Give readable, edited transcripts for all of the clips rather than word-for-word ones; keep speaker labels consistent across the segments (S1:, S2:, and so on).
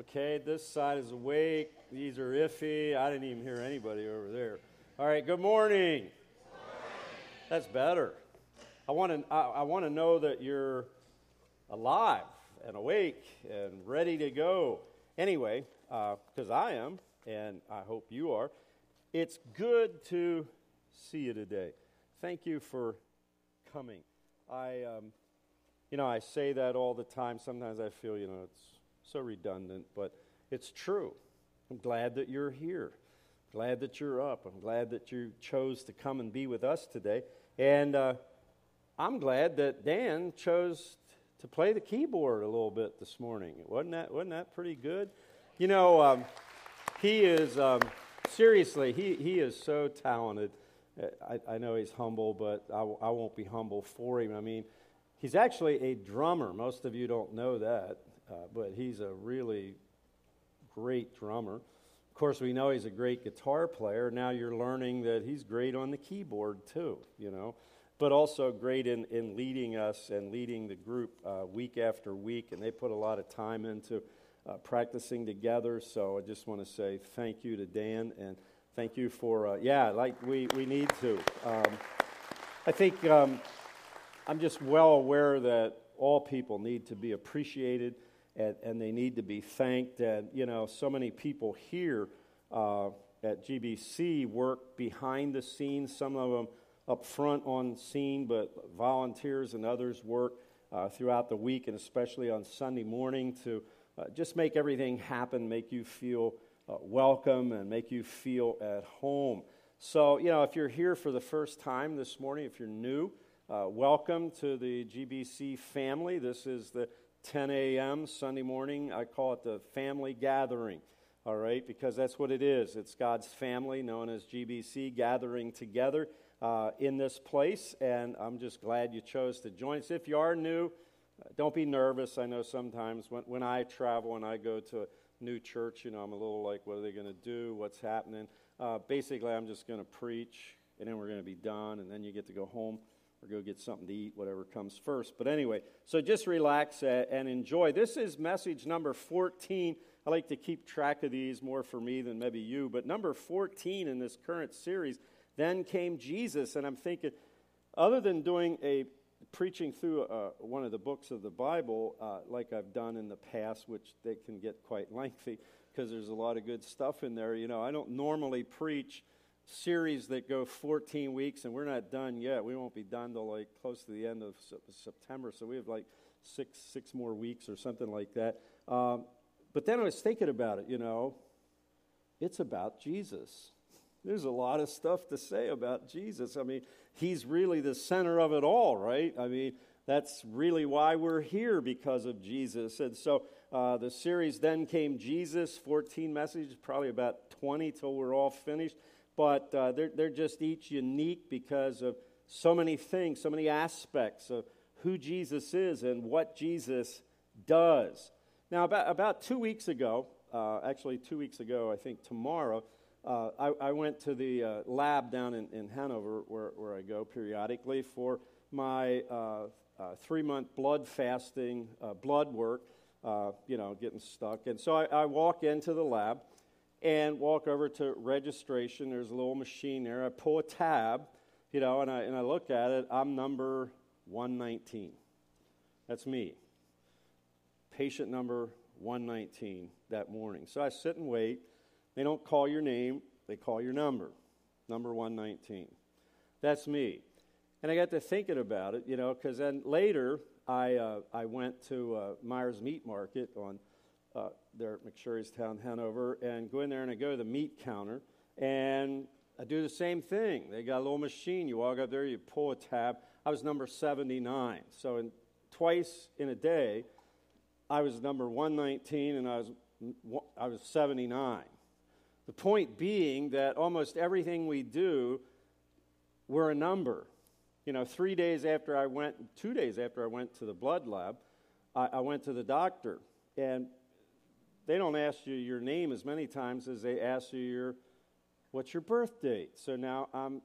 S1: Okay, this side is awake. These are iffy. I didn't even hear anybody over there. All right, good morning. That's better. I want to know that you're alive and awake and ready to go. Anyway, because I am, and I hope you are, it's good to see you today. Thank you for coming. I say that all the time. Sometimes I feel, it's so redundant, but it's true. I'm glad that you're here. Glad that you're up. I'm glad that you chose to come and be with us today. And I'm glad that Dan chose to play the keyboard a little bit this morning. Wasn't that pretty good? He is, seriously, he is so talented. I know he's humble, but I won't be humble for him. I mean, he's actually a drummer. Most of you don't know that, but he's a really great drummer. Of course, we know he's a great guitar player. Now you're learning that he's great on the keyboard too, but also great in leading us and leading the group week after week, and they put a lot of time into practicing together. So I just want to say thank you to Dan, and thank you for, we need to. I think I'm just well aware that all people need to be appreciated and they need to be thanked. And, so many people here at GBC work behind the scenes, some of them up front on scene, but volunteers and others work throughout the week and especially on Sunday morning to just make everything happen, make you feel welcome and make you feel at home. So, if you're here for the first time this morning, if you're new, welcome to the GBC family. This is the 10 a.m. Sunday morning. I call it the family gathering, all right, because that's what it is. It's God's family, known as GBC, gathering together in this place, and I'm just glad you chose to join us. If you are new, don't be nervous. I know sometimes when I travel and I go to a new church, I'm a little like, what are they going to do? What's happening? Basically, I'm just going to preach, and then we're going to be done, and then you get to go home or go get something to eat, whatever comes first. But anyway, so just relax and enjoy. This is message number 14. I like to keep track of these more for me than maybe you, but number 14 in this current series, Then Came Jesus. And I'm thinking, other than doing preaching through one of the books of the Bible, like I've done in the past, which they can get quite lengthy because there's a lot of good stuff in there. I don't normally preach series that go 14 weeks, and we're not done yet. We won't be done till like close to the end of September, so we have like six more weeks or something like that. But then I was thinking about it, it's about Jesus. There's a lot of stuff to say about Jesus. I mean, he's really the center of it all, right? I mean, that's really why we're here, because of Jesus. And so the series Then Came Jesus, 14 messages, probably about 20 till we're all finished. But they're just each unique because of so many things, so many aspects of who Jesus is and what Jesus does. Now, about 2 weeks ago, actually 2 weeks ago, I think tomorrow, I went to the lab down in Hanover, where I go periodically, for my 3-month blood fasting, blood work, getting stuck. And so I walk into the lab and walk over to registration. There's a little machine there. I pull a tab, and I look at it. I'm number 119. That's me. Patient number 119 that morning. So I sit and wait. They don't call your name. They call your number 119. That's me. And I got to thinking about it, because then later I went to Myers Meat Market on there at McSherrystown, Hanover, and go in there and I go to the meat counter, and I do the same thing. They got a little machine. You walk up there, you pull a tab. I was number 79. So twice in a day, I was number 119, and I was 79. The point being that almost everything we do, we're a number. 2 days after I went to the blood lab, I went to the doctor, and they don't ask you your name as many times as they ask you what's your birth date. So now I'm,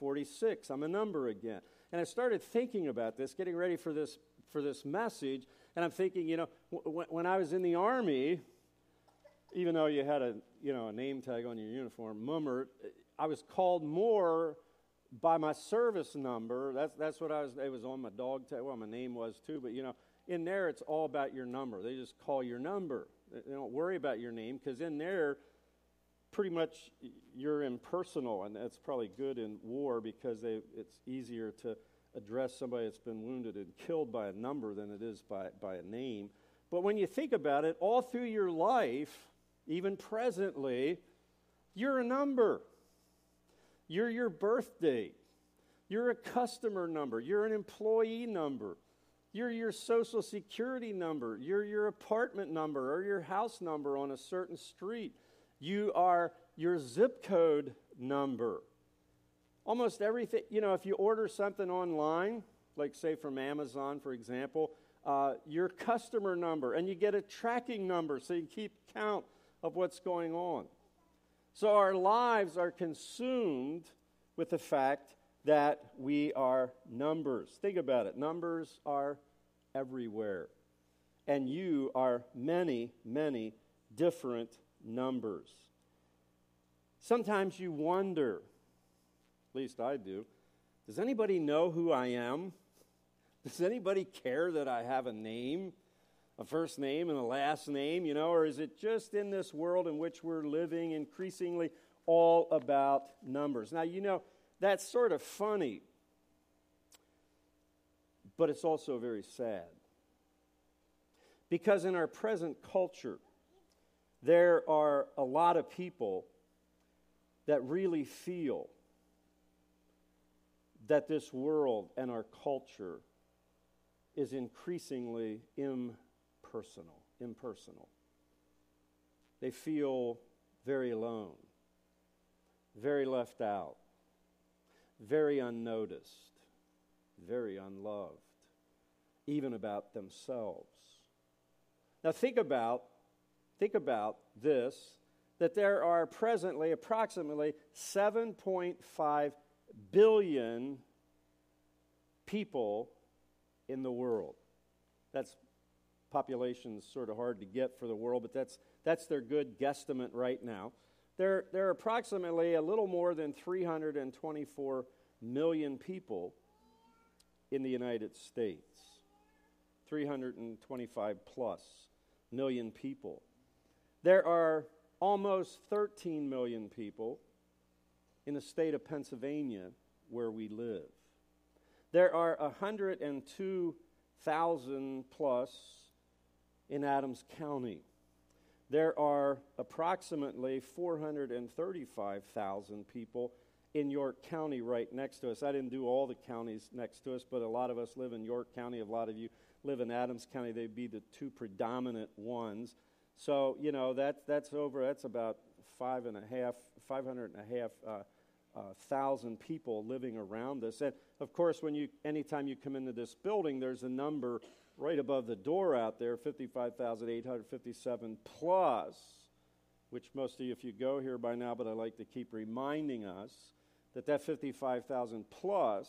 S1: 7/22/46. I'm a number again. And I started thinking about this, getting ready for this message, And I'm thinking, when I was in the Army, even though you had a name tag on your uniform, Mummert, I was called more by my service number. That's what it was on my dog tag. Well, my name was too, but in there it's all about your number. They just call your number. They don't worry about your name, because in there, pretty much you're impersonal, and that's probably good in war, because it's easier to address somebody that's been wounded and killed by a number than it is by a name. But when you think about it, all through your life, even presently, you're a number. You're your birth date. You're a customer number. You're an employee number. You're your social security number. You're your apartment number or your house number on a certain street. You are your zip code number. Almost everything, if you order something online, like say from Amazon, for example, your customer number, and you get a tracking number so you keep count of what's going on. So our lives are consumed with the fact that we are numbers. Think about it. Numbers are everywhere. And you are many, many different numbers. Sometimes you wonder, at least I do, does anybody know who I am? Does anybody care that I have a name? A first name and a last name, or is it just in this world in which we're living increasingly all about numbers? Now, that's sort of funny, but it's also very sad. Because in our present culture, there are a lot of people that really feel that this world and our culture is increasingly impersonal. They feel very alone, very left out, very unnoticed, very unloved, even about themselves. Now think about this, that there are presently approximately 7.5 billion people in the world. That's population's sort of hard to get for the world, but that's their good guesstimate right now. There are approximately a little more than 324 million people in the United States. 325 plus million people. There are almost 13 million people in the state of Pennsylvania where we live. There are 102,000 plus in Adams County. There are approximately 435,000 people in York County right next to us. I didn't do all the counties next to us, but a lot of us live in York County. A lot of you live in Adams County. They'd be the two predominant ones. So, that's about 500,000 people living around us. And, of course, anytime you come into this building, there's a number right above the door out there, 55,857 plus, which most of you, if you go here by now, but I like to keep reminding us that 55,000 plus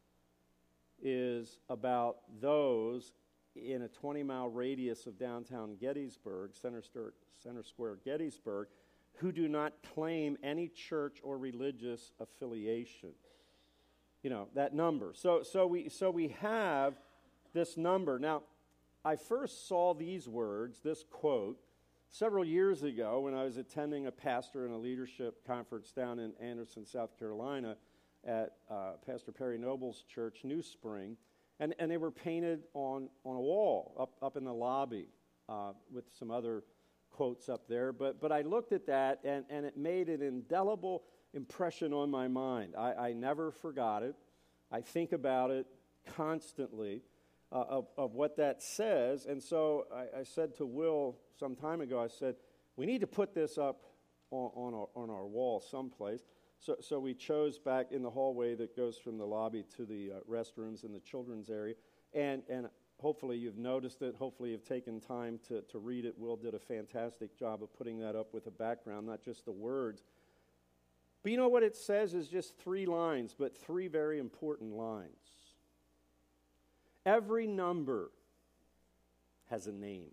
S1: is about those in a 20-mile radius of downtown Gettysburg, Center Square Gettysburg, who do not claim any church or religious affiliation. That number. So we have this number. Now, I first saw these words, this quote, several years ago when I was attending a pastor and a leadership conference down in Anderson, South Carolina at Pastor Perry Noble's church, New Spring, and they were painted on a wall up in the lobby with some other quotes up there. But I looked at that, and it made an indelible impression on my mind. I never forgot it. I think about it constantly. Of what that says. And so I said to Will some time ago, I said, we need to put this up on our wall someplace. So we chose back in the hallway that goes from the lobby to the restrooms in the children's area. And hopefully you've noticed it. Hopefully you've taken time to read it. Will did a fantastic job of putting that up with a background, not just the words. But you know what it says is just 3 lines, but 3 very important lines. Every number has a name.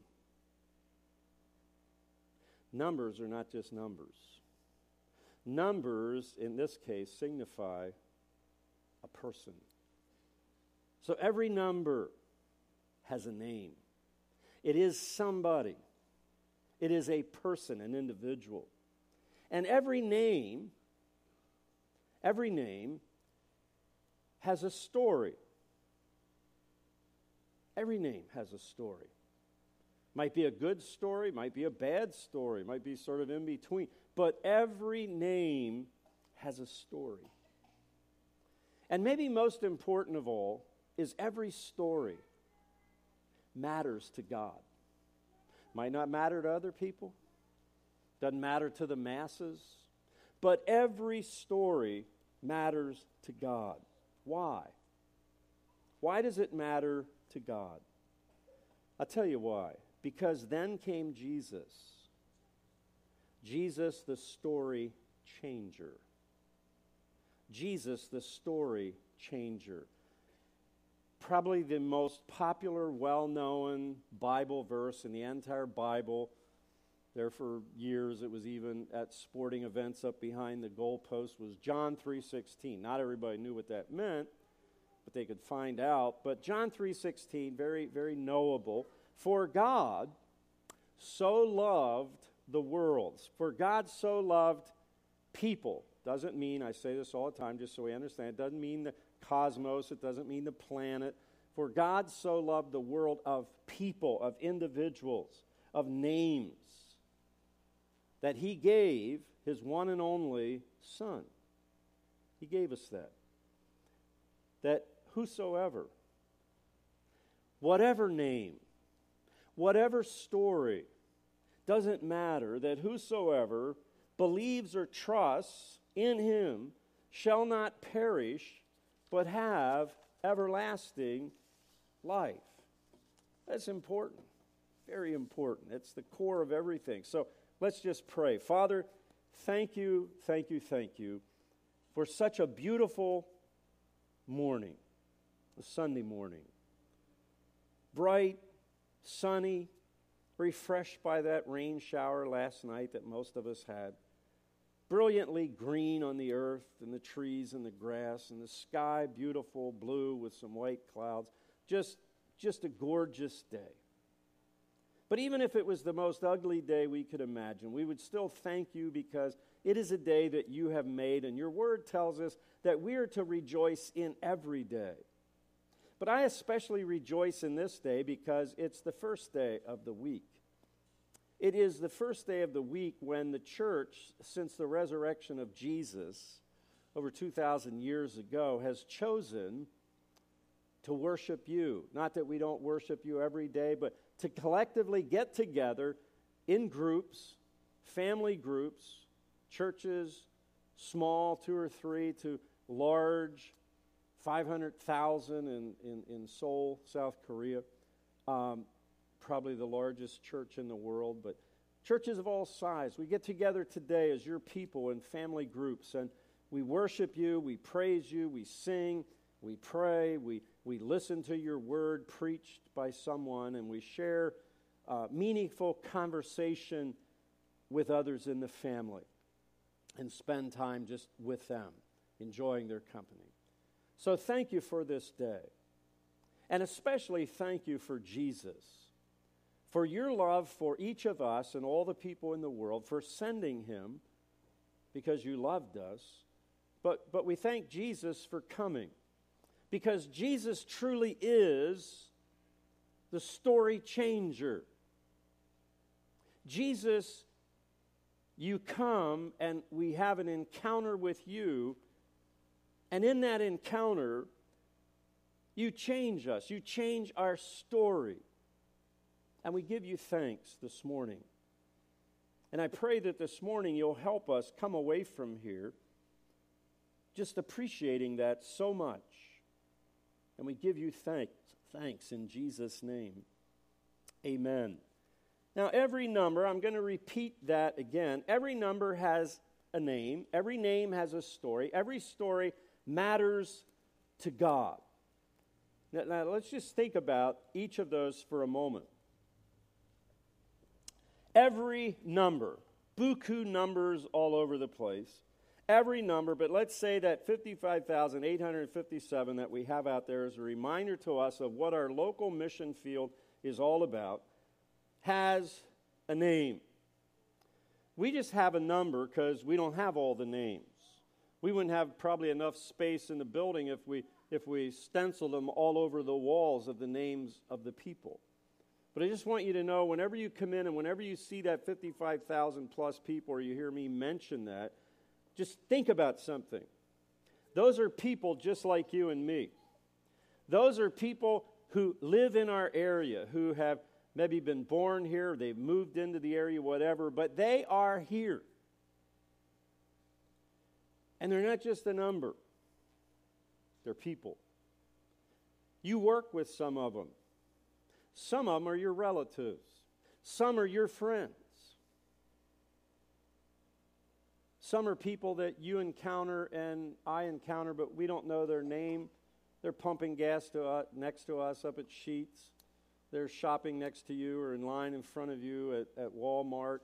S1: Numbers are not just numbers. Numbers, in this case, signify a person. So every number has a name. It is somebody. It is a person, an individual. And every name has a story. Every name has a story. Might be a good story, might be a bad story, might be sort of in between. But every name has a story. And maybe most important of all is every story matters to God. Might not matter to other people, doesn't matter to the masses, but every story matters to God. Why? Why does it matter to God? I'll tell you why. Because then came Jesus. Jesus, the story changer. Jesus, the story changer. Probably the most popular, well-known Bible verse in the entire Bible. There for years, it was even at sporting events up behind the goalpost, was John 3:16. Not everybody knew what that meant, but they could find out. But John 3:16, very, very knowable. For God so loved the world. For God so loved people. Doesn't mean, I say this all the time just so we understand, it doesn't mean the cosmos, it doesn't mean the planet. For God so loved the world of people, of individuals, of names, that he gave his one and only Son. He gave us that. That whosoever, whatever name, whatever story, doesn't matter, that whosoever believes or trusts in him shall not perish, but have everlasting life. That's important. Very important. It's the core of everything. So let's just pray. Father, thank you for such a beautiful morning, a Sunday morning. Bright, sunny, refreshed by that rain shower last night that most of us had. Brilliantly green on the earth and the trees and the grass and the sky, beautiful blue with some white clouds. Just a gorgeous day. But even if it was the most ugly day we could imagine, we would still thank you because it is a day that you have made, and your word tells us that we are to rejoice in every day. But I especially rejoice in this day because it's the first day of the week. It is the first day of the week when the church, since the resurrection of Jesus over 2,000 years ago, has chosen to worship you. Not that we don't worship you every day, but to collectively get together in groups, family groups, churches, small, 2 or 3, to large, 500,000 in Seoul, South Korea. Probably the largest church in the world, but churches of all sizes. We get together today as your people in family groups, and we worship you, we praise you, we sing, we pray, we listen to your word preached by someone, and we share meaningful conversation with others in the family and spend time just with them, enjoying their company. So thank you for this day, and especially thank you for Jesus, for your love for each of us and all the people in the world, for sending him because you loved us. But we thank Jesus for coming, because Jesus truly is the story changer. Jesus, you come and we have an encounter with you, and in that encounter, you change us. You change our story. And we give you thanks this morning. And I pray that this morning you'll help us come away from here just appreciating that so much. And we give you thanks in Jesus' name. Amen. Now, every number, I'm going to repeat that again. Every number has a name. Every name has a story. Every story matters to God. Now let's just think about each of those for a moment. every number, buku numbers all over the place, every number, but let's say that 55,857 that we have out there is a reminder to us of what our local mission field is all about, has a name. We just have a number because we don't have all the names. We wouldn't have probably enough space in the building if we stenciled them all over the walls of the names of the people. But I just want you to know, whenever you come in and whenever you see that 55,000 plus people or you hear me mention that, just think about something. Those are people just like you and me. Those are people who live in our area, who have maybe been born here, they've moved into the area, whatever, but they are here. And they're not just a number. They're people. You work with some of them. Some of them are your relatives. Some are your friends. Some are people that you encounter and I encounter, but we don't know their name. They're pumping gas next to us up at Sheetz. They're shopping next to you or in line in front of you at Walmart.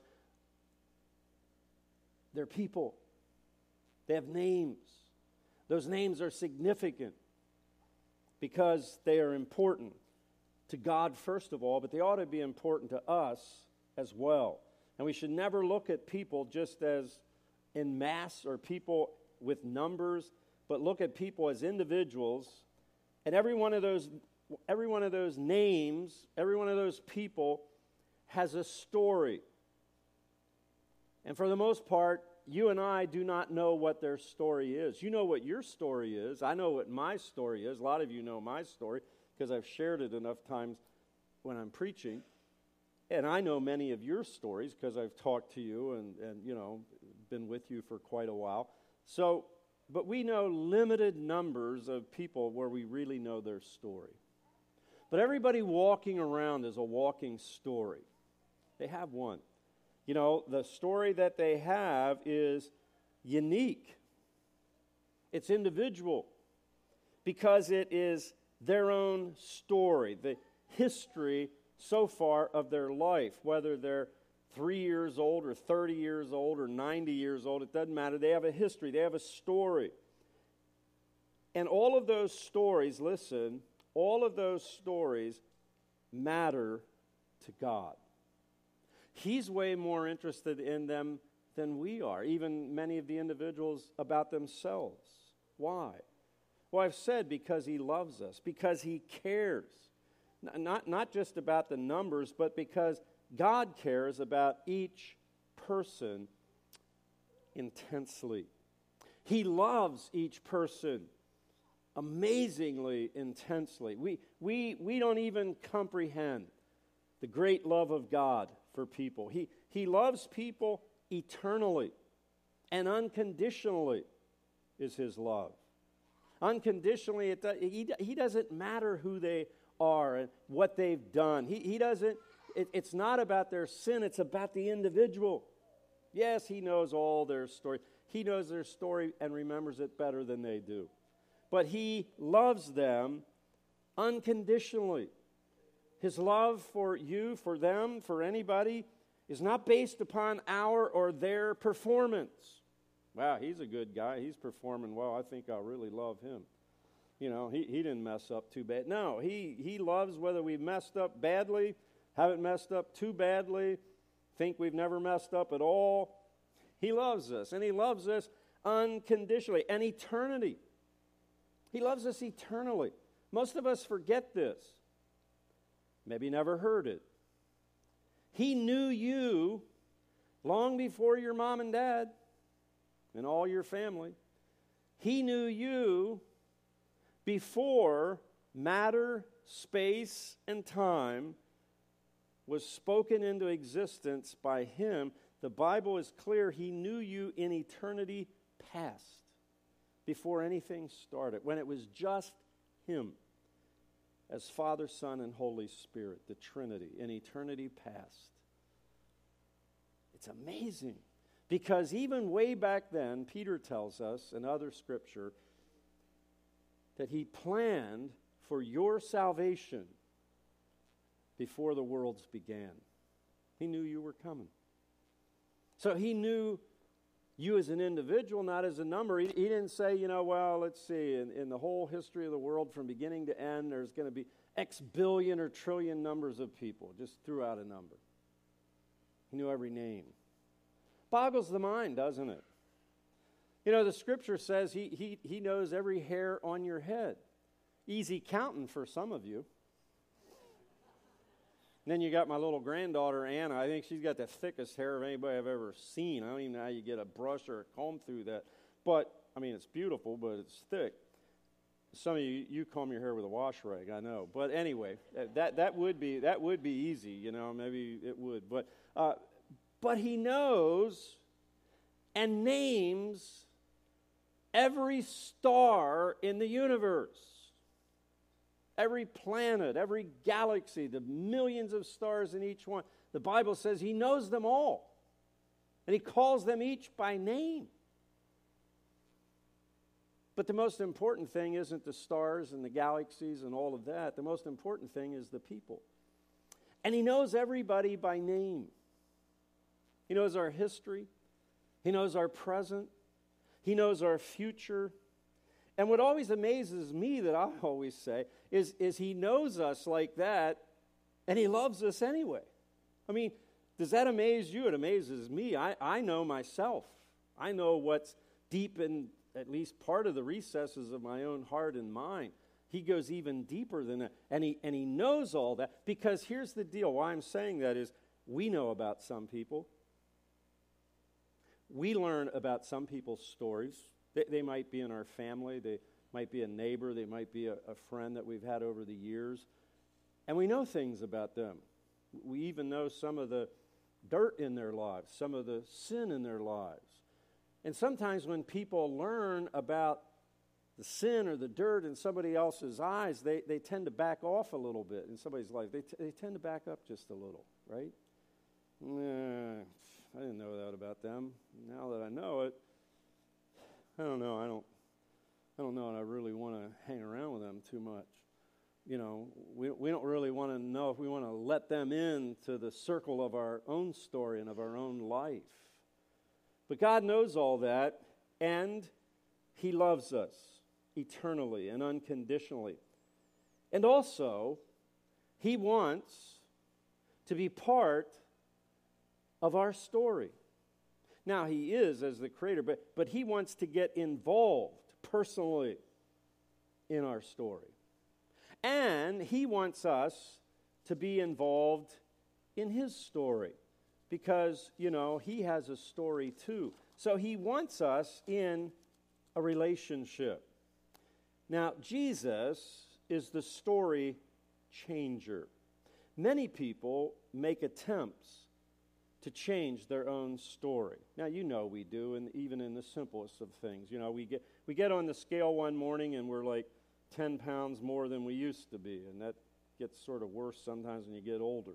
S1: They're people. They have names. Those names are significant because they are important to God first of all, but they ought to be important to us as well. And we should never look at people just as in mass or people with numbers, but look at people as individuals. And every one of those names, every one of those people has a story. And for the most part, you and I do not know what their story is. You know what your story is. I know what my story is. A lot of you know my story because I've shared it enough times when I'm preaching. And I know many of your stories because I've talked to you and been with you for quite a while. So, but we know limited numbers of people where we really know their story. But everybody walking around is a walking story. They have one. You know, the story that they have is unique. It's individual because it is their own story, the history so far of their life, whether they're 3 years old or 30 years old or 90 years old, it doesn't matter. They have a history. They have a story. And all of those stories, listen, all of those stories matter to God. He's way more interested in them than we are, even many of the individuals about themselves. Why? Well, I've said because He loves us, because He cares. Not just about the numbers, but because God cares about each person intensely. He loves each person amazingly intensely. We don't even comprehend the great love of God for people. He loves people eternally and unconditionally is His love. Unconditionally, He doesn't matter who they are and what they've done. He doesn't. It's not about their sin. It's about the individual. Yes, He knows all their story. He knows their story and remembers it better than they do. But He loves them unconditionally. His love for you, for them, for anybody is not based upon our or their performance. Wow, he's a good guy. He's performing well. I think I'll really love him. You know, he didn't mess up too bad. No, he loves whether we've messed up badly, haven't messed up too badly, think we've never messed up at all. He loves us, and He loves us unconditionally. And eternity. He loves us eternally. Most of us forget this. Maybe never heard it. He knew you long before your mom and dad and all your family. He knew you before matter, space, and time was spoken into existence by Him. The Bible is clear. He knew you in eternity past, before anything started, when it was just Him as Father, Son, and Holy Spirit, the Trinity, in eternity past. It's amazing. Because even way back then, Peter tells us in other scripture that He planned for your salvation before the worlds began. He knew you were coming. So he knew you as an individual, not as a number. He didn't say, well, let's see, in the whole history of the world from beginning to end, there's going to be X billion or trillion numbers of people. Just threw out a number. He knew every name. Boggles the mind, doesn't it? The Scripture says he knows every hair on your head. Easy counting for some of you. And then you got my little granddaughter, Anna. I think she's got the thickest hair of anybody I've ever seen. I don't even know how you get a brush or a comb through that. But, it's beautiful, but it's thick. Some of you comb your hair with a wash rag, I know. But anyway, that would be easy, maybe it would. But he knows and names every star in the universe. Every planet, every galaxy, the millions of stars in each one. The Bible says he knows them all. And he calls them each by name. But the most important thing isn't the stars and the galaxies and all of that. The most important thing is the people. And he knows everybody by name. He knows our history. He knows our present. He knows our future. And what always amazes me, that I always say, is he knows us like that, and he loves us anyway. Does that amaze you? It amazes me. I know myself. I know what's deep in at least part of the recesses of my own heart and mind. He goes even deeper than that. And he knows all that, because here's the deal. Why I'm saying that is, we know about some people. We learn about some people's stories. They might be in our family. They might be a neighbor. They might be a friend that we've had over the years. And we know things about them. We even know some of the dirt in their lives, some of the sin in their lives. And sometimes when people learn about the sin or the dirt in somebody else's eyes, they tend to back off a little bit in somebody's life. They tend to back up just a little, right? I didn't know that about them. Now that I know it, I don't know. I don't know, and I really want to hang around with them too much. We don't really want to know if we want to let them into the circle of our own story and of our own life. But God knows all that, and he loves us eternally and unconditionally. And also, he wants to be part of our story. Now, he is as the creator, but he wants to get involved personally in our story. And he wants us to be involved in his story because, he has a story too. So he wants us in a relationship. Now, Jesus is the story changer. Many people make attempts to change their own story. Now, we do, and even in the simplest of things. We get on the scale one morning and we're like 10 pounds more than we used to be, and that gets sort of worse sometimes when you get older.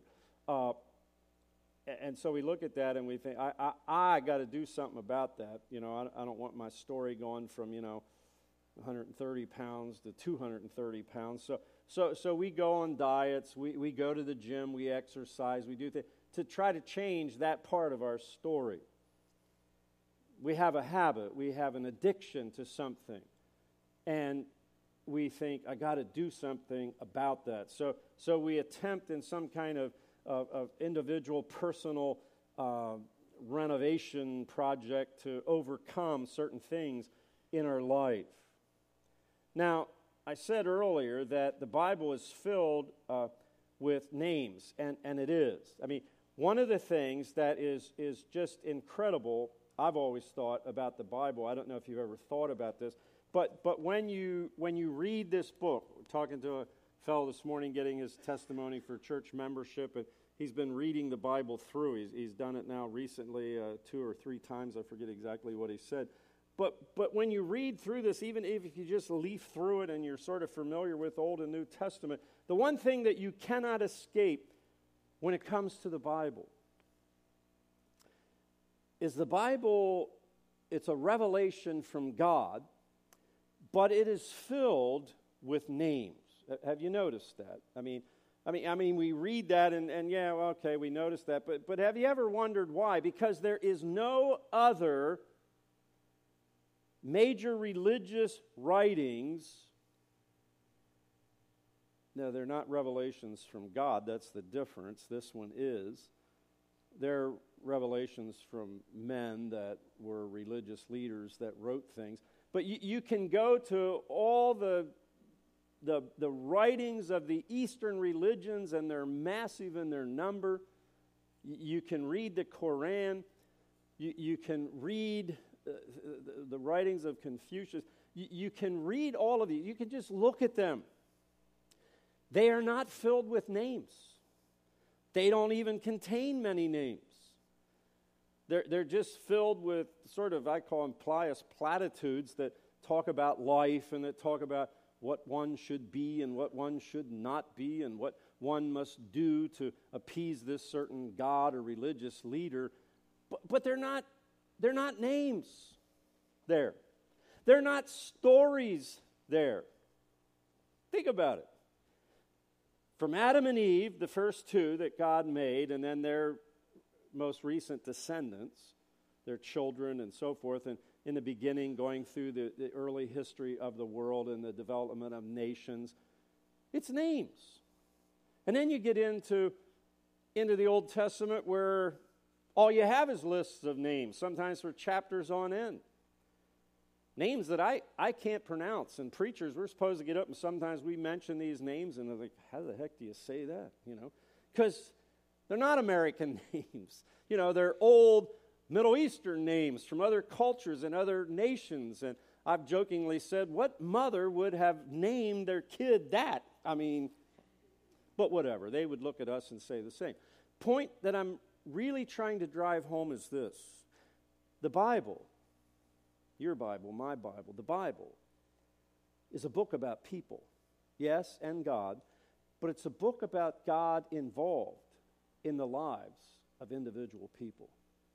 S1: And so we look at that and we think, I got to do something about that. I don't want my story going from, 130 pounds to 230 pounds. So we go on diets, we go to the gym, we exercise, we do things to try to change that part of our story. We have a habit, we have an addiction to something, and we think, I got to do something about that. So we attempt in some kind of individual, personal renovation project to overcome certain things in our life. Now, I said earlier that the Bible is filled with names, and it is. One of the things that is just incredible, I've always thought about the Bible, I don't know if you've ever thought about this, but when you read this book, we're talking to a fellow this morning getting his testimony for church membership, and he's been reading the Bible through. He's done it now recently 2 or 3 times. I forget exactly what he said. But when you read through this, even if you just leaf through it and you're sort of familiar with Old and New Testament, the one thing that you cannot escape when it comes to the Bible is the Bible, it's a revelation from God, but it is filled with names. Have you noticed that? I mean, we read that and yeah, well, okay, we notice that. But have you ever wondered why? Because there is no other major religious writings. No, they're not revelations from God. That's the difference. This one is. They're revelations from men that were religious leaders that wrote things. But you can go to all the writings of the Eastern religions, and they're massive in their number. You can read the Quran. You can read the writings of Confucius. You can read all of these. You can just look at them. They are not filled with names. They don't even contain many names. They're just filled with sort of, I call them pious platitudes that talk about life and that talk about what one should be and what one should not be and what one must do to appease this certain god or religious leader. But they're not names there. They're not stories there. Think about it. From Adam and Eve, the first two that God made, and then their most recent descendants, their children and so forth, and in the beginning going through the early history of the world and the development of nations, it's names. And then you get into the Old Testament where all you have is lists of names, sometimes for chapters on end. Names that I can't pronounce. And preachers, we're supposed to get up and sometimes we mention these names and they're like, how the heck do you say that? Because they're not American names. They're old Middle Eastern names from other cultures and other nations. And I've jokingly said, what mother would have named their kid that? But whatever. They would look at us and say the same. Point that I'm really trying to drive home is this. The Bible, your Bible, my Bible, the Bible is a book about people, yes, and God, but it's a book about God involved in the lives of individual people.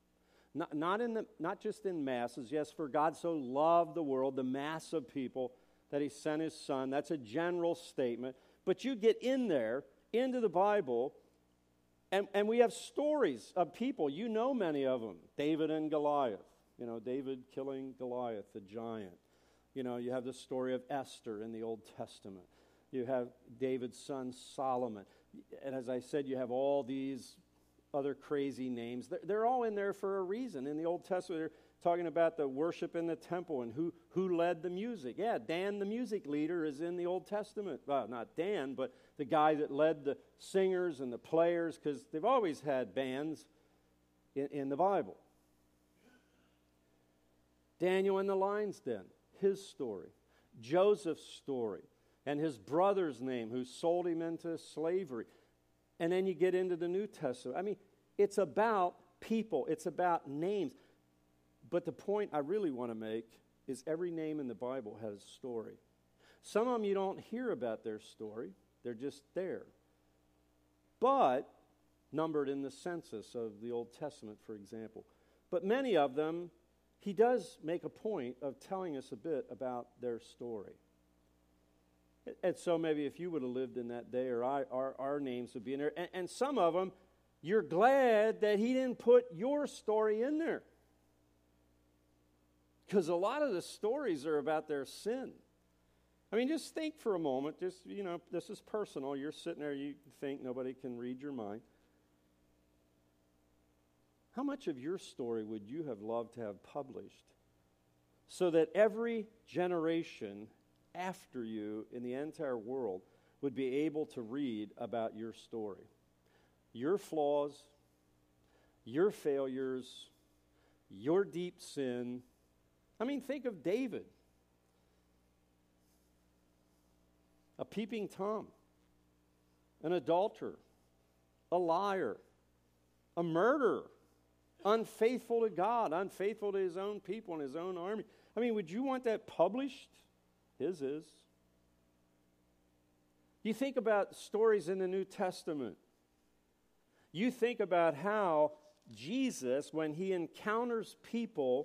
S1: Not just in masses. Yes, for God so loved the world, the mass of people, that he sent his son. That's a general statement. But you get in there, into the Bible, and we have stories of people. You know many of them. David and Goliath. David killing Goliath, the giant. You have the story of Esther in the Old Testament. You have David's son Solomon. And as I said, you have all these other crazy names. They're all in there for a reason. In the Old Testament, they're talking about the worship in the temple and who led the music. Yeah, Dan, the music leader, is in the Old Testament. Well, not Dan, but the guy that led the singers and the players, because they've always had bands in the Bible. Daniel in the lion's den, his story. Joseph's story, and his brother's name who sold him into slavery. And then you get into the New Testament. It's about people. It's about names. But the point I really want to make is every name in the Bible has a story. Some of them you don't hear about their story. They're just there. But numbered in the census of the Old Testament, for example. But many of them, he does make a point of telling us a bit about their story. And so maybe if you would have lived in that day, or our names would be in there. And some of them, you're glad that he didn't put your story in there. Because a lot of the stories are about their sin. Just think for a moment. This is personal. You're sitting there, you think nobody can read your mind. How much of your story would you have loved to have published so that every generation after you in the entire world would be able to read about your story? Your flaws, your failures, your deep sin. Think of David, a peeping Tom, an adulterer, a liar, a murderer, unfaithful to God, unfaithful to his own people and his own army. Would you want that published? His is. You think about stories in the New Testament. You think about how Jesus, when he encounters people,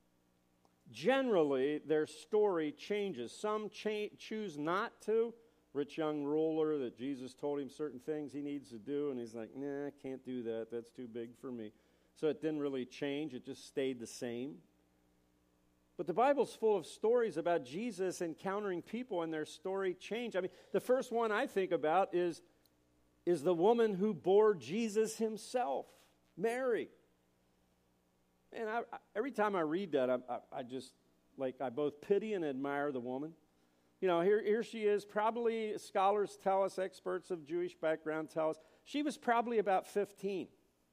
S1: generally their story changes. Some choose not to rich young ruler that Jesus told him certain things he needs to do, and he's like, nah, I can't do that. That's too big for me. So it didn't really change. It just stayed the same. But the Bible's full of stories about Jesus encountering people and their story changed. I mean, the first one I think about is the woman who bore Jesus himself, Mary. And every time I read that, I just, I both pity and admire the woman. You know, here she is, probably scholars tell us, experts of Jewish background tell us, she was probably about 15.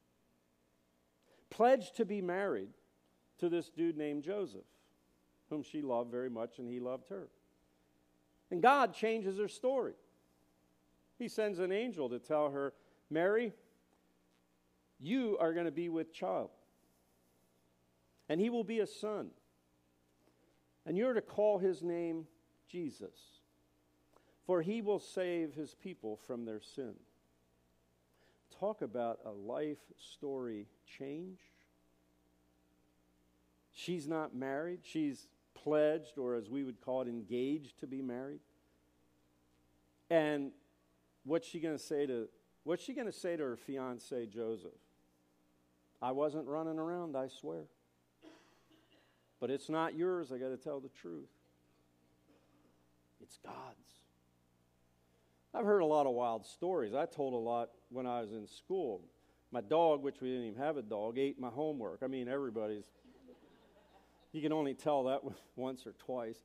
S1: Pledged to be married to this dude named Joseph, whom she loved very much and he loved her. And God changes her story. He sends an angel to tell her, Mary, you are going to be with child. And he will be a son. And you're to call his name Jesus. For he will save his people from their sin. Talk about a life story change. She's not married. She's pledged, or as we would call it, engaged to be married. And what's she going to say to her fiancé Joseph? I wasn't running around, I swear. But it's not yours, I got to tell the truth. It's God's. I've heard a lot of wild stories. I told a lot when I was in school. My dog, which we didn't even have a dog, ate my homework. I mean, everybody's. You can only tell that once or twice.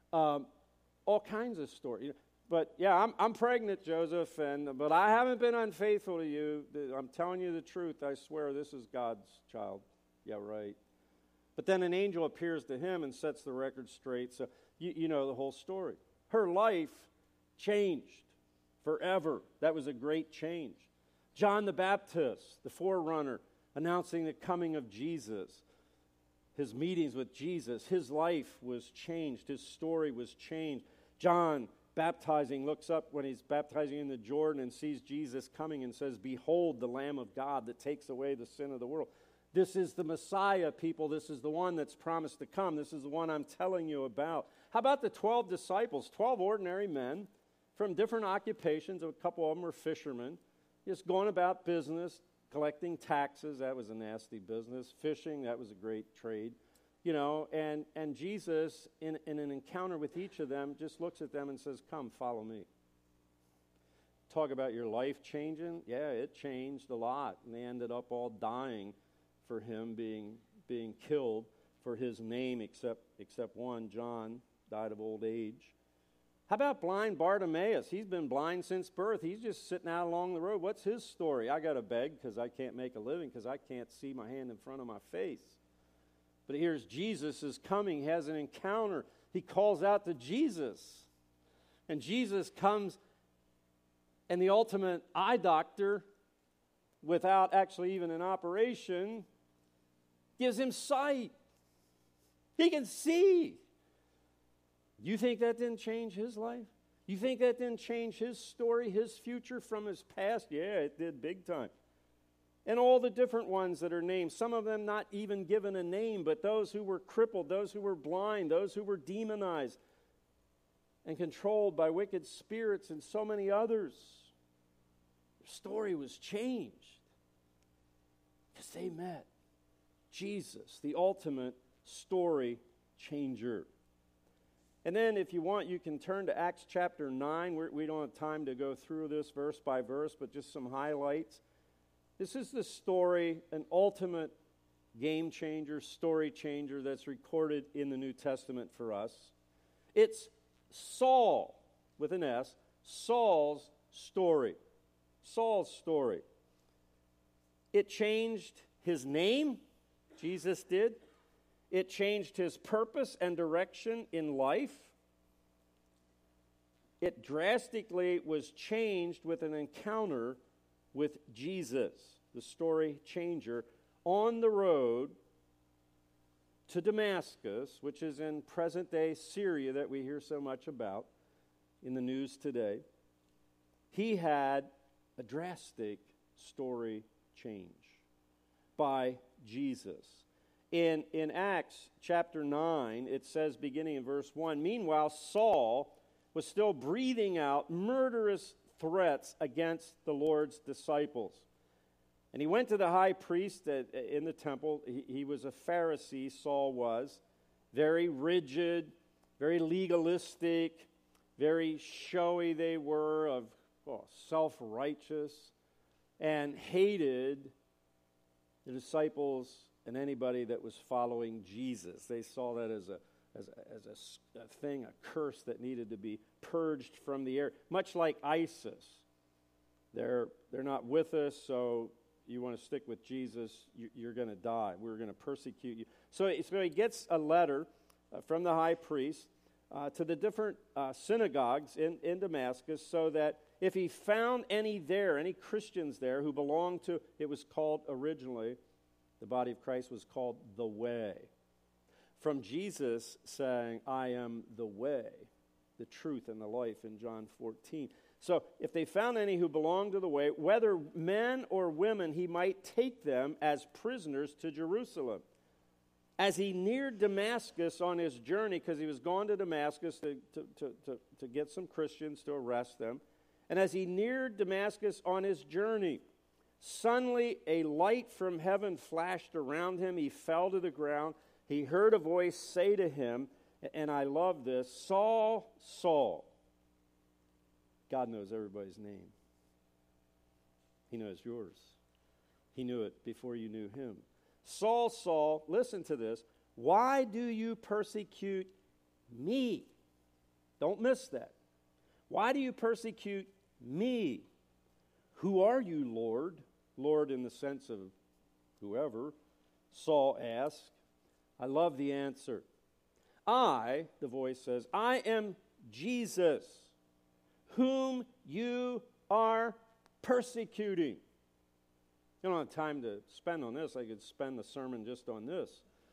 S1: All kinds of stories. But yeah, I'm pregnant, Joseph, but I haven't been unfaithful to you. I'm telling you the truth. I swear this is God's child. Yeah, right. But then an angel appears to him and sets the record straight. So you know the whole story. Her life changed forever. That was a great change. John the Baptist, the forerunner, announcing the coming of Jesus. His meetings with Jesus, his life was changed. His story was changed. John, baptizing, looks up when he's baptizing in the Jordan and sees Jesus coming and says, "Behold the Lamb of God that takes away the sin of the world." This is the Messiah, people. This is the one that's promised to come. This is the one I'm telling you about. How about the 12 disciples, 12 ordinary men from different occupations? A couple of them were fishermen, just going about business, collecting taxes. That was a nasty business. Fishing, that was a great trade. You know, and Jesus, in an encounter with each of them, just looks at them and says, "Come, follow me." Talk about your life changing. Yeah, it changed a lot. And they ended up all dying for him, being killed for his name, except one, John, died of old age. How about blind Bartimaeus? He's been blind since birth. He's just sitting out along the road. What's his story? I got to beg because I can't make a living because I can't see my hand in front of my face. But here's Jesus is coming. He has an encounter. He calls out to Jesus. And Jesus comes, and the ultimate eye doctor, without actually even an operation, gives him sight. He can see. You think that didn't change his life? You think that didn't change his story, his future from his past? Yeah, it did big time. And all the different ones that are named, some of them not even given a name, but those who were crippled, those who were blind, those who were demonized and controlled by wicked spirits, and so many others. Their story was changed because they met Jesus, the ultimate story changer. And then if you want, you can turn to Acts chapter 9. We don't have time to go through this verse by verse, but just some highlights. This is the story, an ultimate game changer, story changer that's recorded in the New Testament for us. It's Saul, with an S, Saul's story. Saul's story. It changed his name, Jesus did. It changed his purpose and direction in life. It drastically was changed with an encounter with Jesus, the story changer, on the road to Damascus, which is in present-day Syria that we hear so much about in the news today. He had a drastic story change by Jesus. In Acts chapter 9, it says, beginning in verse 1, "Meanwhile, Saul was still breathing out murderous threats against the Lord's disciples. And he went to the high priest in the temple. He was a Pharisee, Saul was, very rigid, very legalistic, very showy they were, of self-righteous, and hated the disciples and anybody that was following Jesus. They saw that as a thing, a curse that needed to be purged from the air. Much like ISIS. They're not with us, so you want to stick with Jesus, you're going to die. We're going to persecute you. So he gets a letter from the high priest to the different synagogues in Damascus, so that if he found any Christians there who belonged to, it was called originally, the body of Christ was called the Way. From Jesus saying, I am the way, the truth, and the life in John 14. So if they found any who belonged to the way, whether men or women, he might take them as prisoners to Jerusalem. As he neared Damascus on his journey, because he was going to Damascus to get some Christians to arrest them, and as he neared Damascus on his journey, suddenly a light from heaven flashed around him. He fell to the ground. He heard a voice say to him, and I love this, Saul, Saul. God knows everybody's name. He knows yours. He knew it before you knew him. Saul, Saul, listen to this. Why do you persecute me? Don't miss that. Why do you persecute me? Who are you, Lord? Lord in the sense of whoever. Saul asked. I love the answer. I, the voice says, I am Jesus, whom you are persecuting. I don't have time to spend on this. I could spend the sermon just on this.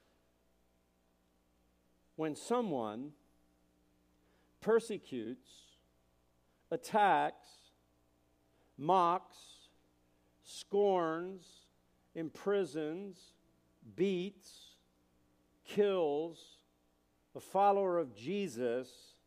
S1: When someone persecutes, attacks, mocks, scorns, imprisons, beats, kills a follower of Jesus,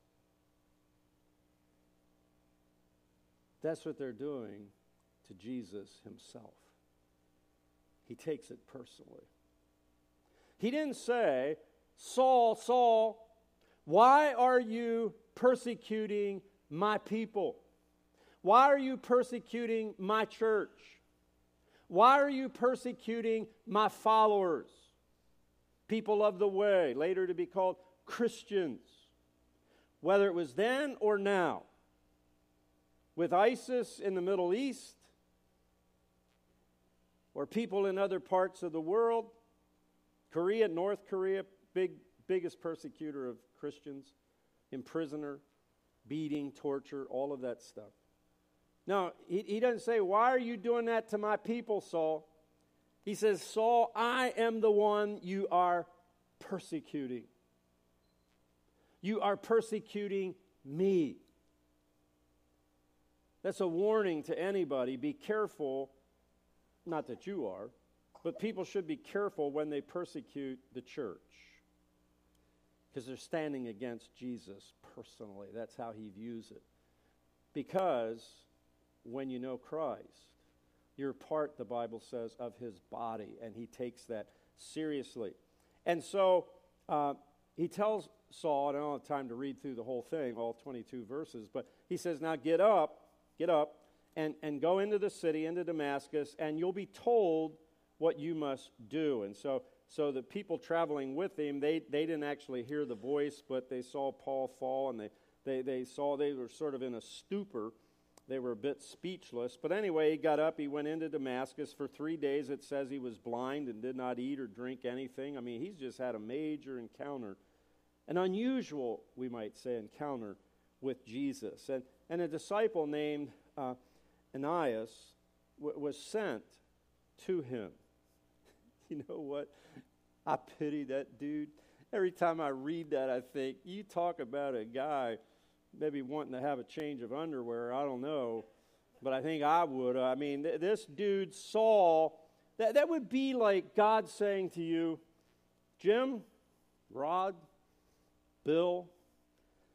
S1: that's what they're doing to Jesus himself. He takes it personally. He didn't say, Saul, Saul, why are you persecuting my people? Why are you persecuting my church? Why are you persecuting my followers? People of the way, later to be called Christians. Whether it was then or now, with ISIS in the Middle East, or people in other parts of the world, Korea, North Korea, biggest persecutor of Christians, imprisoner, beating, torture, all of that stuff. No, he doesn't say, why are you doing that to my people, Saul? He says, Saul, I am the one you are persecuting. You are persecuting me. That's a warning to anybody. Be careful, not that you are, but people should be careful when they persecute the church, because they're standing against Jesus personally. That's how he views it. Because when you know Christ, you're part, the Bible says, of his body, and he takes that seriously. And so he tells Saul, and I don't have time to read through the whole thing, all 22 verses, but he says, now get up, and go into the city, into Damascus, and you'll be told what you must do. And so the people traveling with him, they didn't actually hear the voice, but they saw Paul fall, and they saw they were sort of in a stupor. They were a bit speechless. But anyway, he got up, he went into Damascus. For 3 days, it says he was blind and did not eat or drink anything. I mean, he's just had a major encounter, an unusual, we might say, encounter with Jesus. And a disciple named Ananias was sent to him. You know what? I pity that dude. Every time I read that, I think, you talk about a guy maybe wanting to have a change of underwear. I don't know. But I think I would. I mean, this dude, Saul, that would be like God saying to you, Jim, Rod, Bill,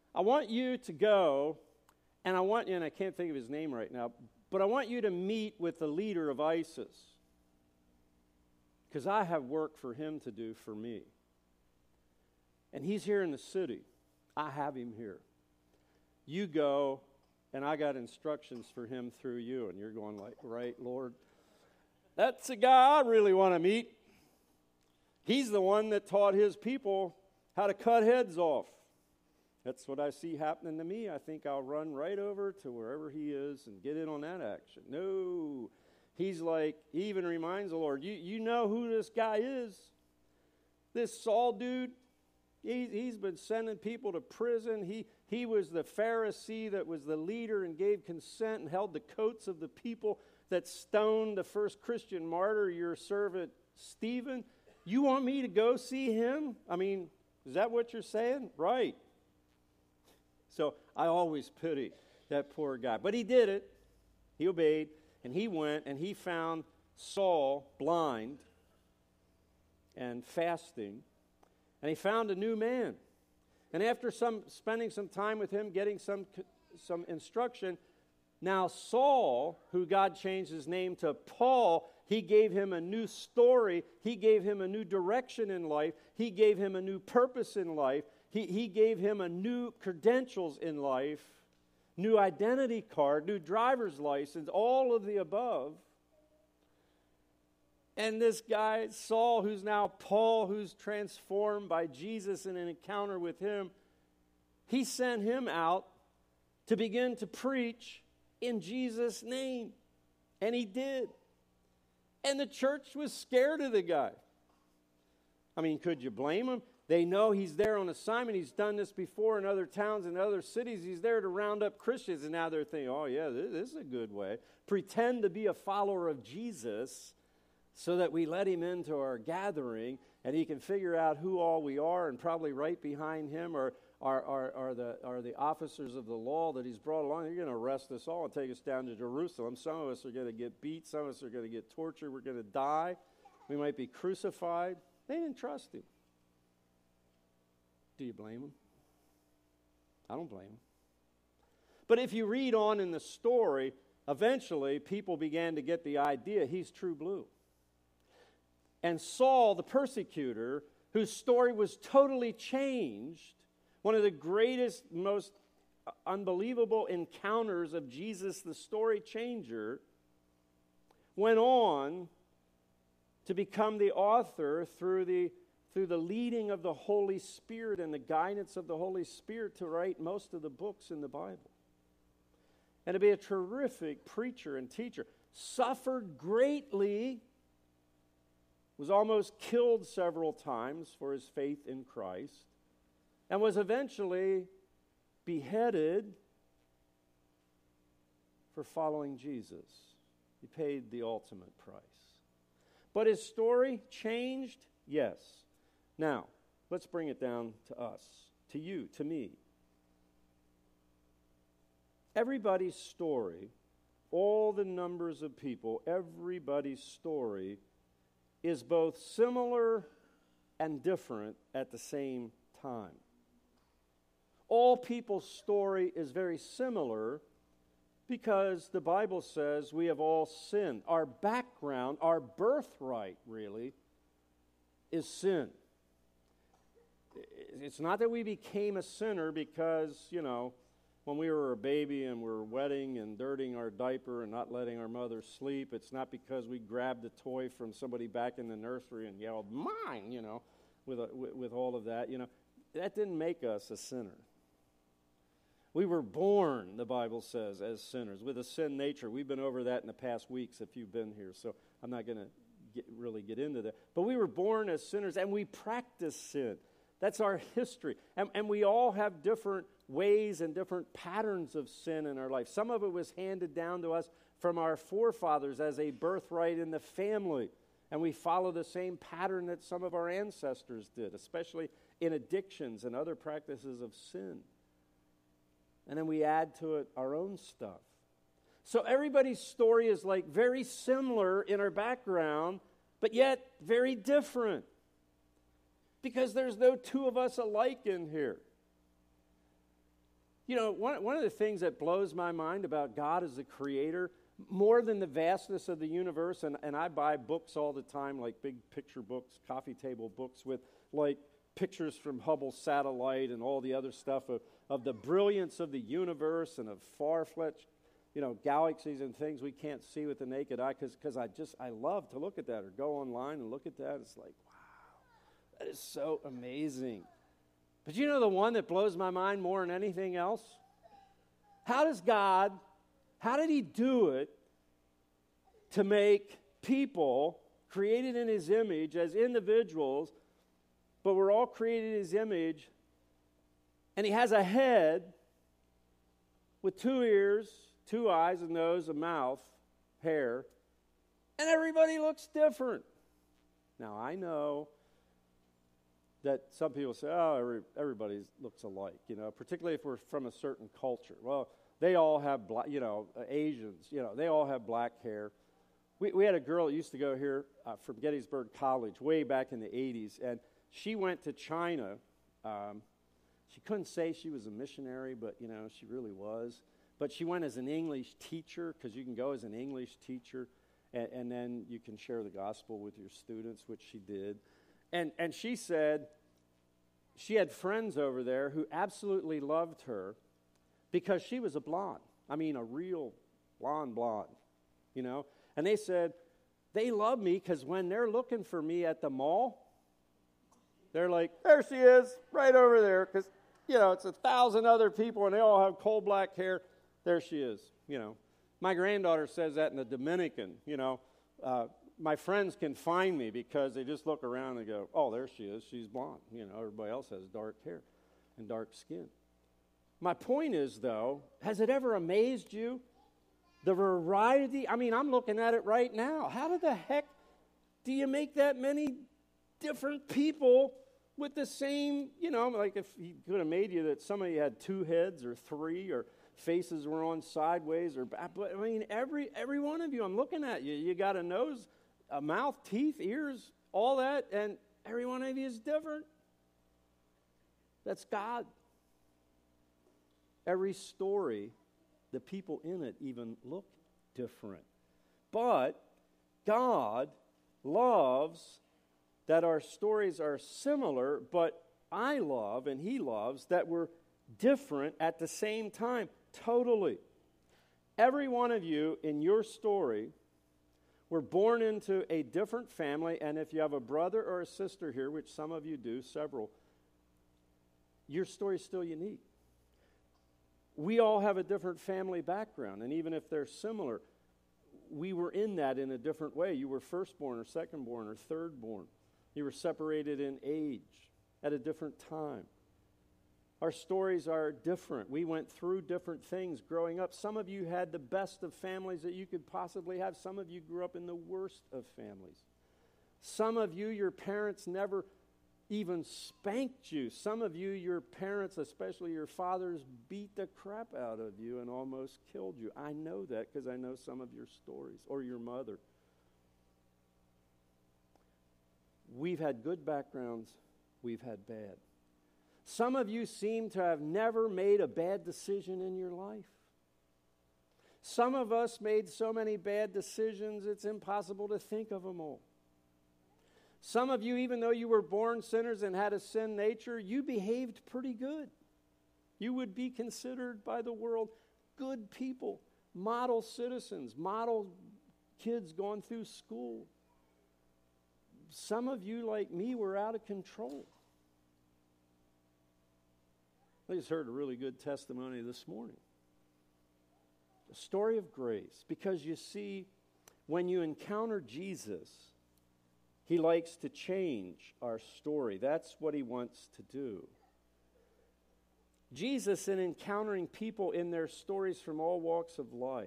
S1: I want you to go, and I can't think of his name right now, but I want you to meet with the leader of ISIS, because I have work for him to do for me. And he's here in the city. I have him here. You go, and I got instructions for him through you. And you're going like, right, Lord? That's the guy I really want to meet. He's the one that taught his people how to cut heads off. That's what I see happening to me. I think I'll run right over to wherever he is and get in on that action. No. He's like, he even reminds the Lord, you know who this guy is? This Saul dude? He's been sending people to prison. He was the Pharisee that was the leader and gave consent and held the coats of the people that stoned the first Christian martyr, your servant Stephen. You want me to go see him? I mean, is that what you're saying? Right. So I always pity that poor guy. But he did it. He obeyed, and he went, and he found Saul blind and fasting, and he found a new man. And after spending some time with him, getting some instruction, now Saul, who God changed his name to Paul, he gave him a new story. He gave him a new direction in life. He gave him a new purpose in life. He gave him a new credentials in life, new identity card, new driver's license, all of the above. And this guy, Saul, who's now Paul, who's transformed by Jesus in an encounter with him, he sent him out to begin to preach in Jesus' name. And he did. And the church was scared of the guy. I mean, could you blame him? They know he's there on assignment. He's done this before in other towns and other cities. He's there to round up Christians. And now they're thinking, oh, yeah, this is a good way. Pretend to be a follower of Jesus so that we let him into our gathering and he can figure out who all we are, and probably right behind him are the officers of the law that he's brought along. They're going to arrest us all and take us down to Jerusalem. Some of us are going to get beat. Some of us are going to get tortured. We're going to die. We might be crucified. They didn't trust him. Do you blame him? I don't blame him. But if you read on in the story, eventually people began to get the idea he's true blue. And Saul, the persecutor, whose story was totally changed, one of the greatest, most unbelievable encounters of Jesus, the story changer, went on to become the author through the leading of the Holy Spirit and the guidance of the Holy Spirit to write most of the books in the Bible. And to be a terrific preacher and teacher. Suffered greatly, was almost killed several times for his faith in Christ, and was eventually beheaded for following Jesus. He paid the ultimate price. But his story changed? Yes. Now, let's bring it down to us, to you, to me. Everybody's story, all the numbers of people, everybody's story is both similar and different at the same time. All people's story is very similar because the Bible says we have all sinned. Our background, our birthright, really, is sin. It's not that we became a sinner because, when we were a baby and we're wetting and dirtying our diaper and not letting our mother sleep. It's not because we grabbed a toy from somebody back in the nursery and yelled, mine, with all of that. That didn't make us a sinner. We were born, the Bible says, as sinners, with a sin nature. We've been over that in the past weeks if you've been here, so I'm not going to really get into that. But we were born as sinners, and we practice sin. That's our history. And we all have different ways and different patterns of sin in our life. Some of it was handed down to us from our forefathers as a birthright in the family. And we follow the same pattern that some of our ancestors did, especially in addictions and other practices of sin. And then we add to it our own stuff. So everybody's story is like very similar in our background, but yet very different. Because there's no two of us alike in here. You know, one of the things that blows my mind about God as the creator, more than the vastness of the universe, and I buy books all the time, like big picture books, coffee table books with like pictures from Hubble satellite and all the other stuff of the brilliance of the universe and of far-fetched, galaxies and things we can't see with the naked eye, because I love to look at that or go online and look at that. It's like, wow, that is so amazing. But you know the one that blows my mind more than anything else? How did he do it to make people created in his image as individuals, but we're all created in his image, and he has a head with 2 ears, 2 eyes, a nose, a mouth, hair, and everybody looks different. Now, I know that some people say, oh, everybody looks alike, particularly if we're from a certain culture. Well, they all have black, Asians, they all have black hair. We had a girl that used to go here from Gettysburg College way back in the 80s, and she went to China. She couldn't say she was a missionary, but, she really was. But she went as an English teacher, because you can go as an English teacher, and then you can share the gospel with your students, which she did. And she said she had friends over there who absolutely loved her because she was a blonde. I mean, a real blonde, And they said, they love me because when they're looking for me at the mall, they're like, there she is, right over there, because, it's 1,000 other people and they all have coal black hair. There she is, My granddaughter says that in the Dominican, my friends can find me because they just look around and go, oh, there she is, she's blonde. Everybody else has dark hair and dark skin. My point is, though, has it ever amazed you? The variety, I'm looking at it right now. How the heck do you make that many different people with the same, like if he could have made you that somebody had 2 heads or 3 or faces were on sideways or back. But, every one of you, I'm looking at you. You got a nose, a mouth, teeth, ears, all that, and every one of you is different. That's God. Every story, the people in it even look different. But God loves that our stories are similar, but I love and he loves that we're different at the same time, totally. Every one of you in your story were born into a different family, and if you have a brother or a sister here, which some of you do, several, your story is still unique. We all have a different family background, and even if they're similar, we were in that in a different way. You were firstborn or secondborn or thirdborn. You were separated in age at a different time. Our stories are different. We went through different things growing up. Some of you had the best of families that you could possibly have. Some of you grew up in the worst of families. Some of you, your parents never even spanked you. Some of you, your parents, especially your fathers, beat the crap out of you and almost killed you. I know that because I know some of your stories, or your mother. We've had good backgrounds. We've had bad. Some of you seem to have never made a bad decision in your life. Some of us made so many bad decisions, it's impossible to think of them all. Some of you, even though you were born sinners and had a sin nature, you behaved pretty good. You would be considered by the world good people, model citizens, model kids going through school. Some of you, like me, were out of control. I just heard a really good testimony this morning. A story of grace. Because you see, when you encounter Jesus, he likes to change our story. That's what he wants to do. Jesus, in encountering people in their stories from all walks of life,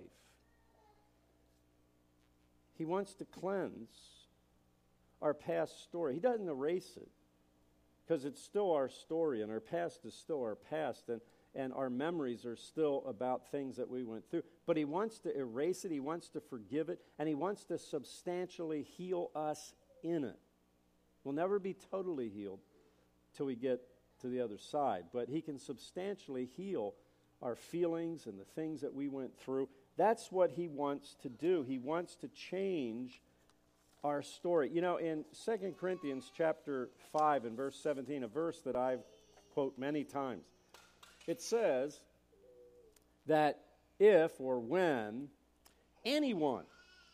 S1: he wants to cleanse our past story. He doesn't erase it, because it's still our story, and our past is still our past, and our memories are still about things that we went through. But he wants to erase it, he wants to forgive it, and he wants to substantially heal us in it. We'll never be totally healed till we get to the other side, but he can substantially heal our feelings and the things that we went through. That's what he wants to do. He wants to change our story. You know, in 2 Corinthians chapter 5 and verse 17, a verse that I've quote many times, it says that if or when anyone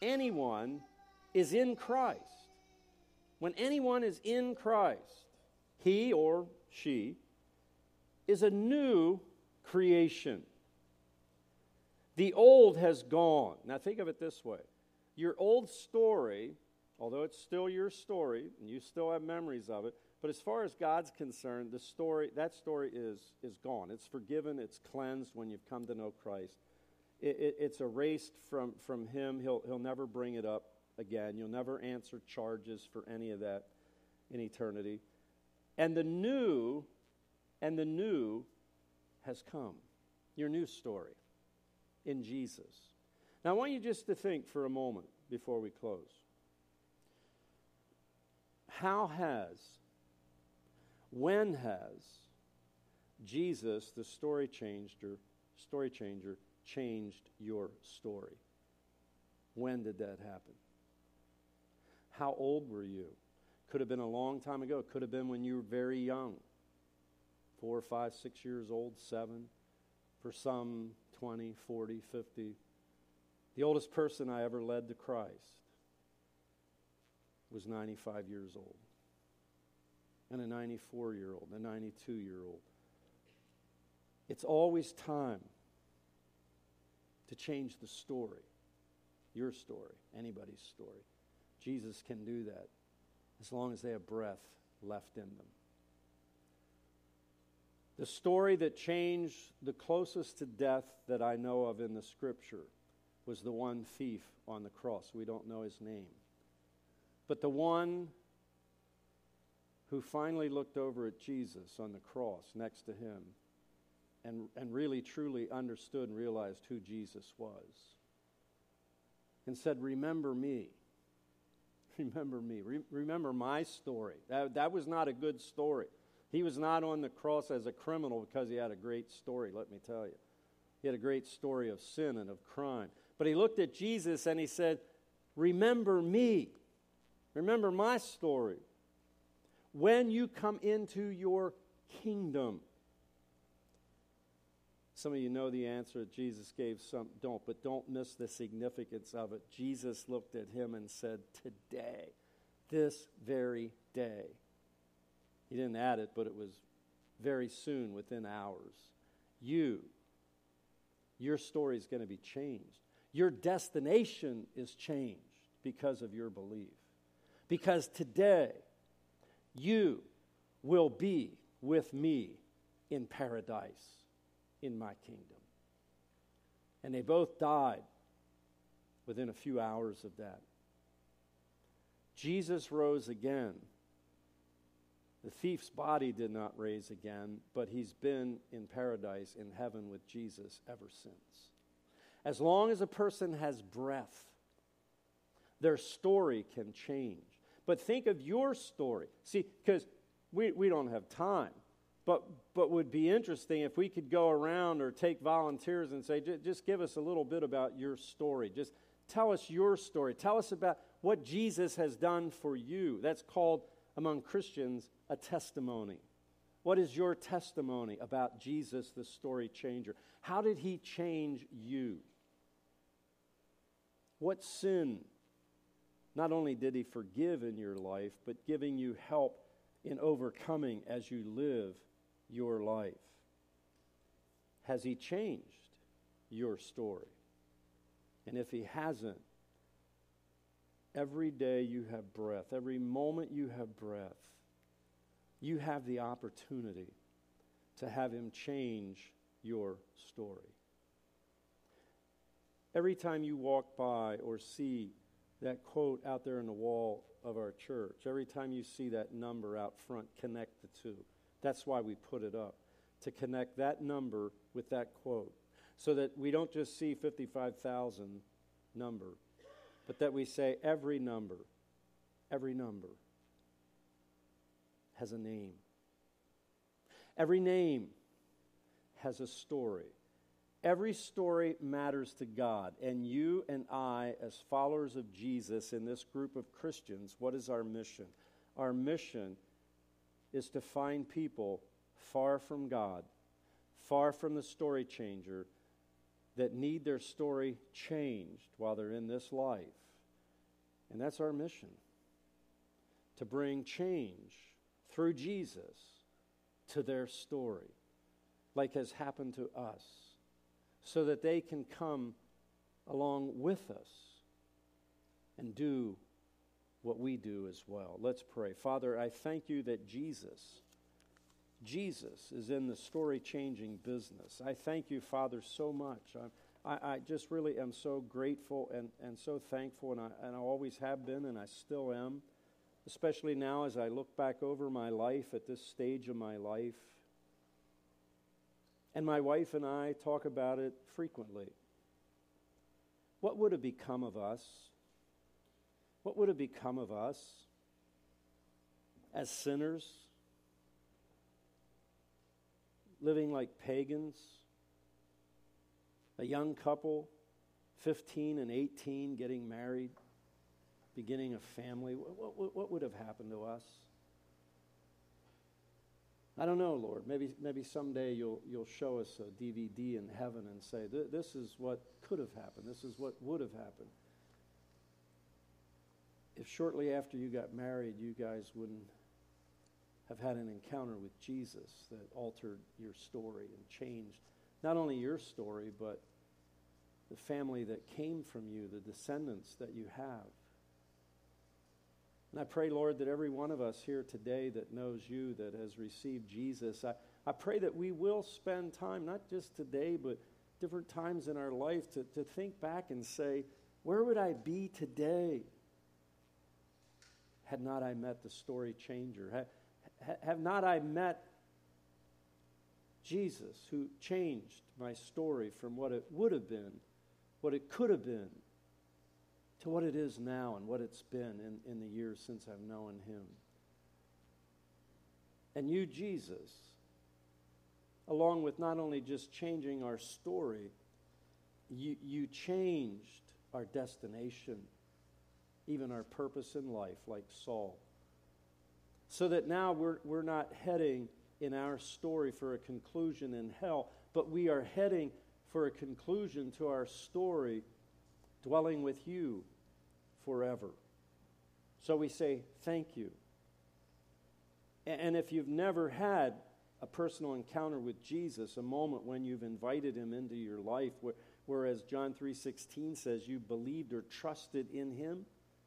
S1: is in Christ, when anyone is in Christ, he or she is a new creation. The old has gone. Now think of it this way. Your old story, although it's still your story, and you still have memories of it, but as far as God's concerned, that story is gone. It's forgiven, it's cleansed when you've come to know Christ. It's erased from Him. He'll never bring it up again. You'll never answer charges for any of that in eternity. And the new has come. Your new story in Jesus. Now I want you just to think for a moment before we close. When has Jesus, the story changer, changed your story? When did that happen? How old were you? Could have been a long time ago. Could have been when you were very young. 4, 5, 6 years old, 7. For some, 20, 40, 50. The oldest person I ever led to Christ was 95 years old. And a 94-year-old, a 92-year-old. It's always time to change the story. Your story, anybody's story. Jesus can do that as long as they have breath left in them. The story that changed the closest to death that I know of in the Scripture was the one thief on the cross. We don't know his name. But the one who finally looked over at Jesus on the cross next to him and really truly understood and realized who Jesus was and said, remember me. Remember me. Remember my story. That was not a good story. He was not on the cross as a criminal because he had a great story, let me tell you. He had a great story of sin and of crime. But he looked at Jesus and he said, remember me. Remember my story. When you come into your kingdom. Some of you know the answer that Jesus gave, some don't, but don't miss the significance of it. Jesus looked at him and said, today, this very day. He didn't add it, but it was very soon, within hours. Your story is going to be changed. Your destination is changed because of your belief. Because today, you will be with me in paradise, in my kingdom. And they both died within a few hours of that. Jesus rose again. The thief's body did not raise again, but he's been in paradise, in heaven with Jesus ever since. As long as a person has breath, their story can change. But think of your story. See, because we don't have time, but would be interesting if we could go around or take volunteers and say, just give us a little bit about your story. Just tell us your story. Tell us about what Jesus has done for you. That's called, among Christians, a testimony. What is your testimony about Jesus, the story changer? How did he change you? What sin not only did he forgive in your life, but giving you help in overcoming as you live your life? Has he changed your story? And if he hasn't, every day you have breath, every moment you have breath, you have the opportunity to have him change your story. Every time you walk by or see that quote out there on the wall of our church, every time you see that number out front, connect the two. That's why we put it up, to connect that number with that quote, so that we don't just see 55,000 number, but that we say every number has a name. Every name has a story. Every story matters to God, and you and I, as followers of Jesus in this group of Christians, what is our mission? Our mission is to find people far from God, far from the story changer, that need their story changed while they're in this life. And that's our mission, to bring change through Jesus to their story, like has happened to us, so that they can come along with us and do what we do as well. Let's pray. Father, I thank you that Jesus is in the story-changing business. I thank you, Father, so much. I just really am so grateful and so thankful, and I always have been, and I still am, especially now as I look back over my life at this stage of my life. And my wife and I talk about it frequently. What would have become of us? What would have become of us as sinners, living like pagans, a young couple, 15 and 18, getting married, beginning a family? What would have happened to us? I don't know, Lord. Maybe someday you'll show us a DVD in heaven and say, this is what could have happened. This is what would have happened. If shortly after you got married, you guys wouldn't have had an encounter with Jesus that altered your story and changed not only your story, but the family that came from you, the descendants that you have. And I pray, Lord, that every one of us here today that knows you, that has received Jesus, I pray that we will spend time, not just today, but different times in our life to think back and say, where would I be today had not I met the story changer? Have not I met Jesus, who changed my story from what it would have been, what it could have been, to what it is now and what it's been in the years since I've known him. And you, Jesus, along with not only just changing our story, you changed our destination, even our purpose in life, like Saul. So that now we're not heading in our story for a conclusion in hell, but we are heading for a conclusion to our story dwelling with you forever. So we say thank you. And if you've never had a personal encounter with Jesus, a moment when you've invited him into your life, whereas John 3:16 says you believed or trusted in him,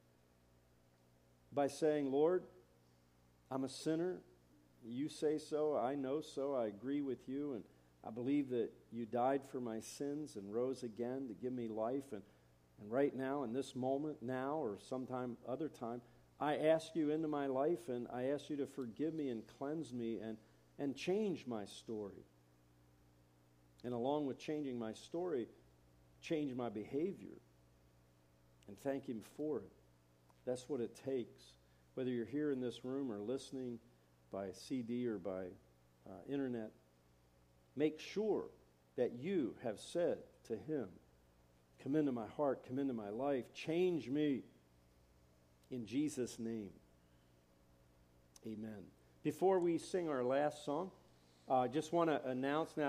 S1: by saying, Lord, I'm a sinner, you say so, I know so, I agree with you, and I believe that you died for my sins and rose again to give me life, and right now, in this moment, now or sometime other time, I ask you into my life, and I ask you to forgive me and cleanse me and change my story. And along with changing my story, change my behavior. And thank him for it. That's what it takes. Whether you're here in this room or listening by CD or by internet, make sure that you have said to him, come into my heart, come into my life, change me in Jesus' name. Amen. Before we sing our last song, I just want to announce now,